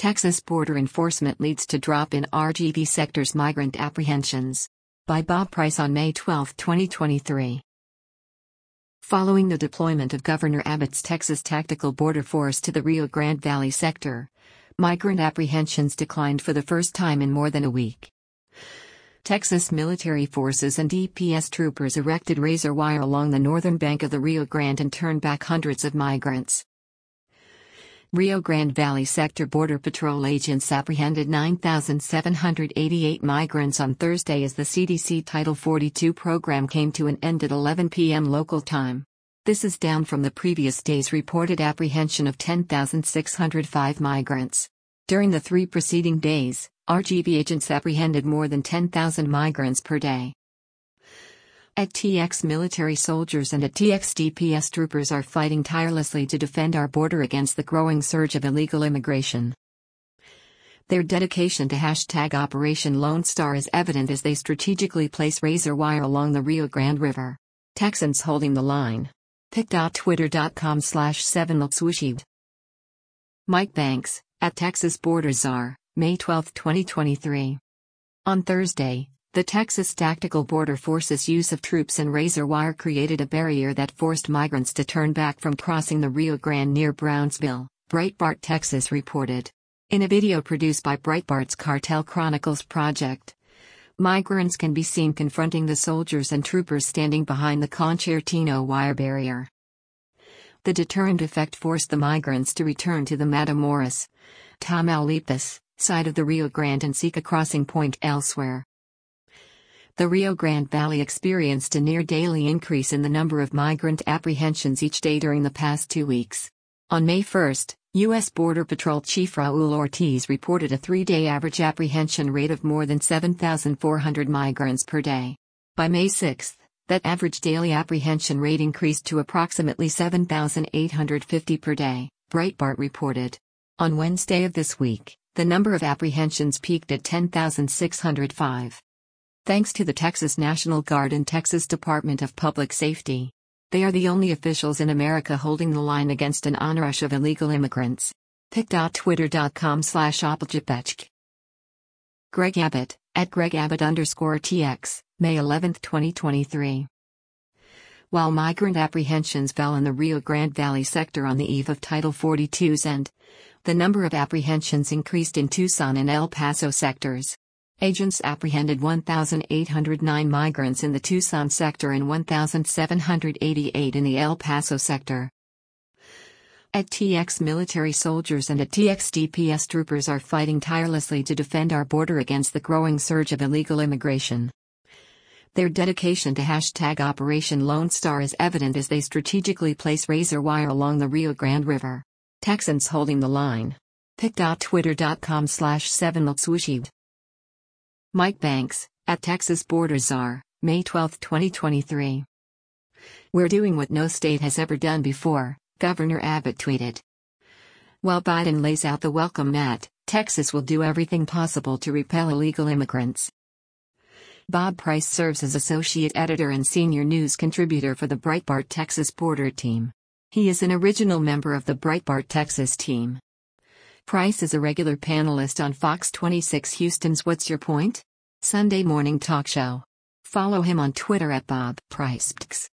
Texas border enforcement leads to drop in RGV sector's migrant apprehensions. By Bob Price on May 12, 2023. Following the deployment of Governor Abbott's Texas Tactical Border Force to the Rio Grande Valley sector, migrant apprehensions declined for the first time in more than a week. Texas military forces and DPS troopers erected razor wire along the northern bank of the Rio Grande and turned back hundreds of migrants. Rio Grande Valley Sector Border Patrol agents apprehended 9,788 migrants on Thursday as the CDC Title 42 program came to an end at 11 p.m. local time. This is down from the previous day's reported apprehension of 10,605 migrants. During the 3 preceding days, RGV agents apprehended more than 10,000 migrants per day. At TX military soldiers and at TX DPS troopers are fighting tirelessly to defend our border against the growing surge of illegal immigration. Their dedication to #Operation Lone Star is evident as they strategically place razor wire along the Rio Grande River. Texans holding the line. pic.twitter.com/7lookswooshived. Mike Banks, at Texas Border Czar, May 12, 2023. On Thursday, the Texas Tactical Border Force's use of troops and razor wire created a barrier that forced migrants to turn back from crossing the Rio Grande near Brownsville, Breitbart Texas reported. In a video produced by Breitbart's Cartel Chronicles project, migrants can be seen confronting the soldiers and troopers standing behind the concertino wire barrier. The deterrent effect forced the migrants to return to the Matamoros, Tamaulipas, side of the Rio Grande and seek a crossing point elsewhere. The Rio Grande Valley experienced a near-daily increase in the number of migrant apprehensions each day during the past 2 weeks. On May 1, U.S. Border Patrol Chief Raul Ortiz reported a 3-day average apprehension rate of more than 7,400 migrants per day. By May 6, that average daily apprehension rate increased to approximately 7,850 per day, Breitbart reported. On Wednesday of this week, the number of apprehensions peaked at 10,605. Thanks to the Texas National Guard and Texas Department of Public Safety. They are the only officials in America holding the line against an onrush of illegal immigrants. pic.twitter.com/opelgepechk. Greg Abbott, at GregAbbott_TX, May 11, 2023. While migrant apprehensions fell in the Rio Grande Valley sector on the eve of Title 42's end, the number of apprehensions increased in Tucson and El Paso sectors. Agents apprehended 1,809 migrants in the Tucson sector and 1,788 in the El Paso sector. At TX military soldiers and at TX DPS troopers are fighting tirelessly to defend our border against the growing surge of illegal immigration. Their dedication to #Operation Lone Star is evident as they strategically place razor wire along the Rio Grande River. Texans holding the line. pic.twitter.com/7lookswooshived. Mike Banks, at Texas Border Czar, May 12, 2023. We're doing what no state has ever done before, Governor Abbott tweeted. While Biden lays out the welcome mat, Texas will do everything possible to repel illegal immigrants. Bob Price serves as associate editor and senior news contributor for the Breitbart Texas Border team. He is an original member of the Breitbart Texas team. Price is a regular panelist on Fox 26 Houston's What's Your Point? Sunday morning talk show. Follow him on Twitter at Bob Price.